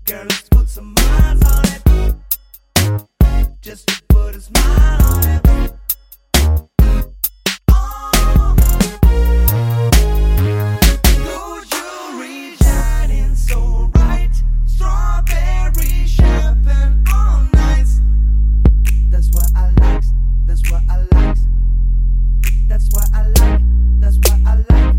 Girl, let's put some miles on it. Just to put a smile